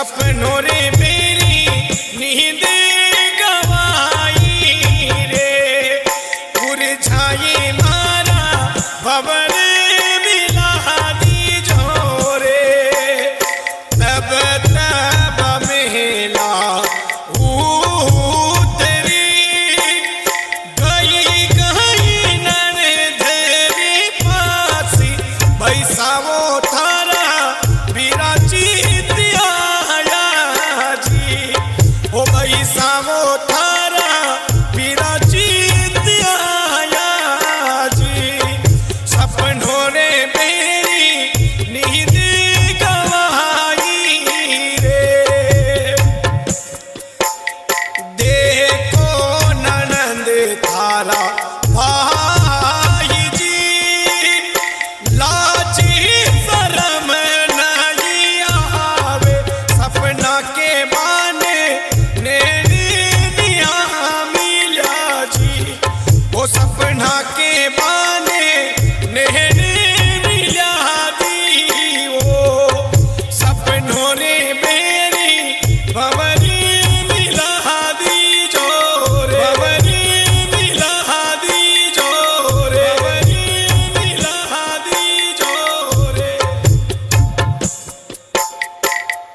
सपनों रे मेरी नींद गवाई रे, मुरझाए मारा भंवर मिला दीजो रे। तब तब मेला उतरी गई गई नरधरी फांसी, बैसावो थारा विराचित आया जी, ओ बैसावो थारा विराचित आया जी। सपनों रे मेरी नींद गवाई रे, देखो ननंद थारा